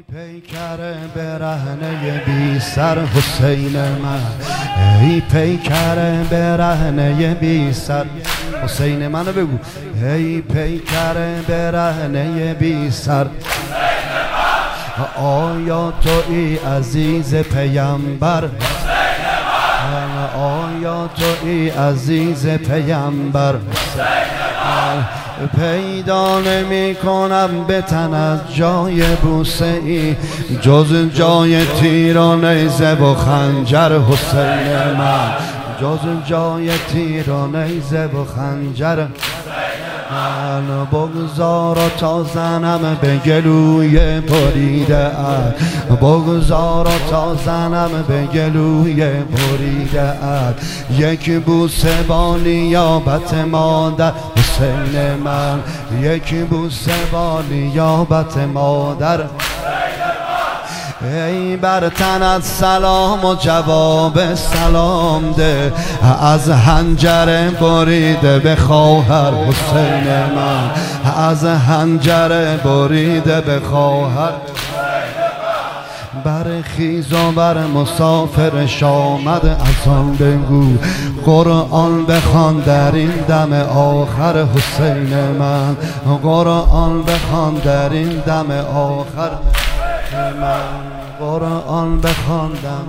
پیکر برهنه بی سر حسین من، ای پیکر برهنه بی سر حسین منو بگو، ای پیکر برهنه بی سر، آیا تویی عزیز پیامبر، آیا تویی عزیز پیامبر، پیدا نمی کنم به تن از جای بوسه ای جز جای تیر و نیزه و خنجر حسین من، جز جای تیر و نیزه و خنجر من، بگذار تا زنم به گلوی بریده ات، بگذار تا زنم به گلوی بریده ات، یک بوسه با نیابت مادر حسین من، یک بوسه با نیابت مادر، ای بر تنت سلام و جواب سلام ده، از حنجر بریده به خواهر حسین من، از حنجر بریده به خواهر، برخیز و بر مسافرش آمد از آن بگو، قرآن بخوان در این دم آخر حسین من، قرآن بخوان در این دم آخر من، قرآن بخواندم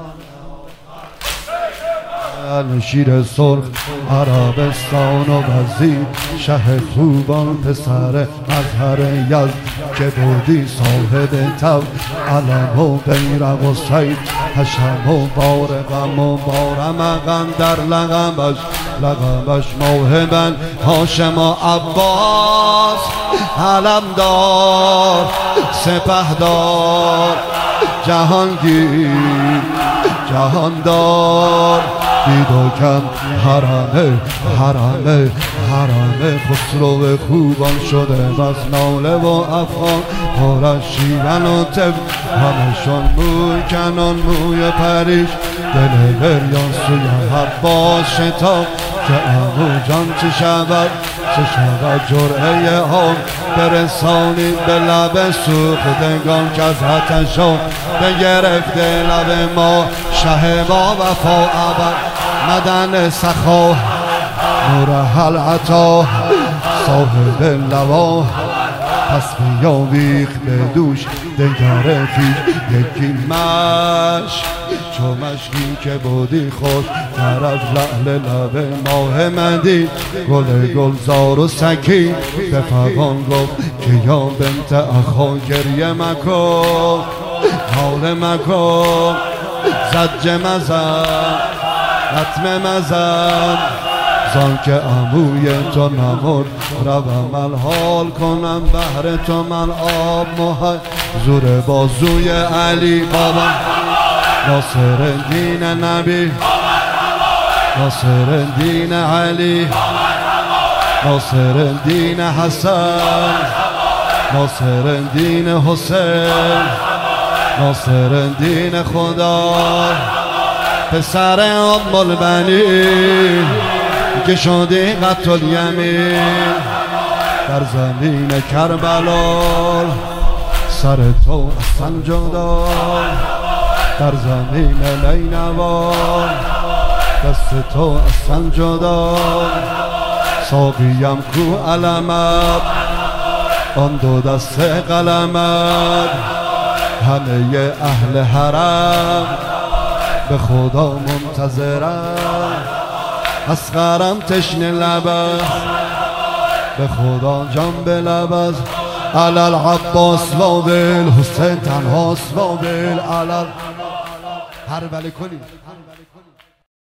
شیر سرخ عربستان و وزیر شه خوبان پسر مظهر یزد که بودی صاحب تب علم و بیرق و سید حشم و بارقم و بارمقم در لقبش موهبن هاشم و عباس علمدار سپهدار جهانگیر جهاندار دیداکم حرمه خسرو خوبان شده بس ناله و افغان پرش شیون و طب همشان موی کنان موی پریش دل بریان سوی حباس شتاب که امو جان چه شود جرعه هم برسانید به لب سوختگان که از حتشان بگرفته لب ما شه با وفا ابد مدن سخا نور حل عطا صاحب لوا پس بیاویخ به دوش دگر پیش یکی مشک چو مشکی که بودی خوش در از لعل لب ماه مدین گل گلزار و سکی به فغان گفت که یا بنت اخا گریه مکن حال مکن زجه مزن رتم مزن زان که عموی تو نمرد روم الحال کنم بهر تو من آب محل زور بازوی علی بابا ناصر الدین نبی ناصر الدین علی ناصر الدین حسن ناصر الدین حسین ناصر الدین خدا پسر ام البنین که شدی قتل یمین در زمین کربلا سر تو اصلا جدا در زمین نینوا دست تو اصلا جدا ساقیم کو علمت آن دو دست قلمت همه اهل حرم به خدا منتظرم اصغرم تشنه لبست به خدا جان به لبست علال عباس وابل حسین تنهاست وابل علال هر ولی کنی